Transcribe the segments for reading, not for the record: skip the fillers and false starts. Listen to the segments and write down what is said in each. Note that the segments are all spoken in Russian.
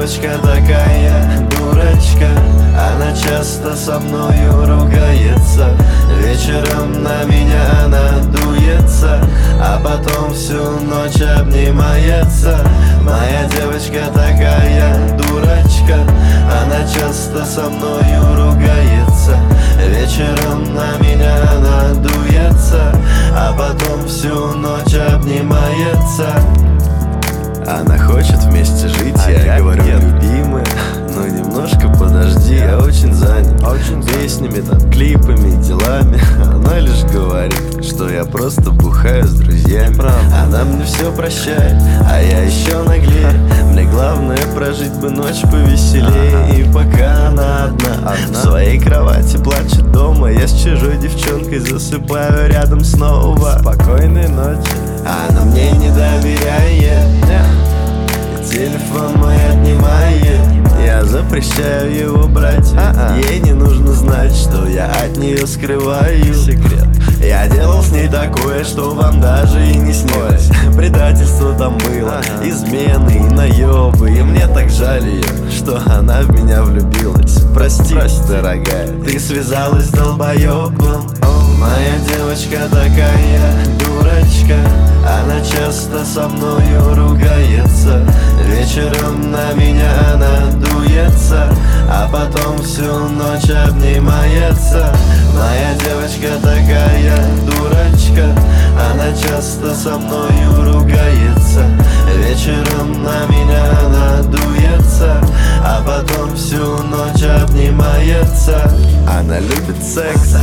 девочка такая дурочка, она часто со мною ругается. Вечером на меня она дуется, а потом всю ночь обнимается. Моя девочка такая дурочка, она часто со мною ругается. Вечером на меня она дуется, а потом всю ночь обнимается. Она хочет вместе жить, я говорю, любимая, ну немножко подожди, я очень занят песнями, там, клипами, делами. Она лишь говорит, что я просто бухаю с друзьями. Она мне все прощает, а я еще наглее. Мне главное прожить бы ночь повеселее. И пока она одна в своей кровати плачет дома, я с чужой девчонкой засыпаю рядом снова. Спокойной ночи. Она мне не доверяет, телефон мой отнимает. Я запрещаю его брать, ей не нужно знать, что я от нее скрываю секрет. Я делал с ней такое, что вам даже и не снилось. Предательство там было, измены и наебы. И мне так жаль ее, что она в меня влюбилась. Прости, дорогая, ты связалась с долбоебом. Моя девочка такая дурочка, она часто со мною ругается. Вечером на меня она дуется, а потом всю ночь обнимается. Моя девочка такая дурочка, она часто со мною ругается. Вечером на меня она дуется, а потом всю ночь обнимается. Она любит секс,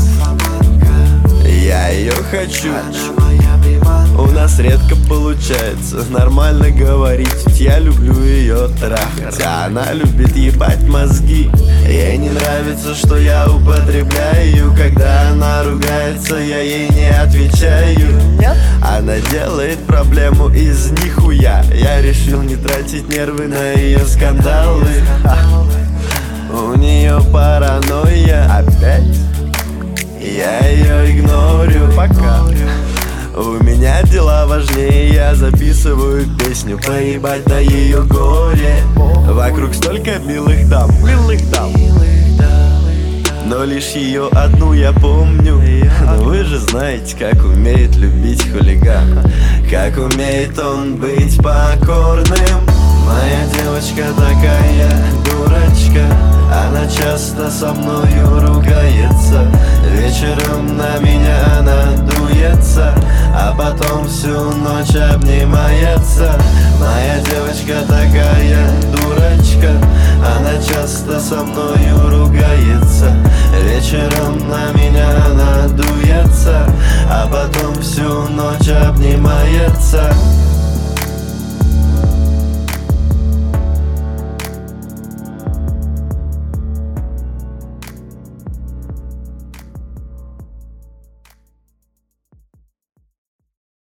я ее хочу. У нас редко получается нормально говорить, ведь я люблю ее трахать, а она любит ебать мозги. Ей не нравится, что я употребляю. Когда она ругается, я ей не отвечаю. Она делает проблему из нихуя. Я решил не тратить нервы на ее скандалы. У нее паранойя опять, я ее игнорю пока. У меня дела важнее, я записываю песню поебать на ее горе. Вокруг столько милых дам, но лишь ее одну я помню. Но вы же знаете, как умеет любить хулиган, как умеет он быть покорным. Моя девочка такая дурочка, она часто со мною ругается. Вечером на меня она дуется, а потом всю ночь обнимается. Моя девочка такая дурочка, она часто со мною ругается.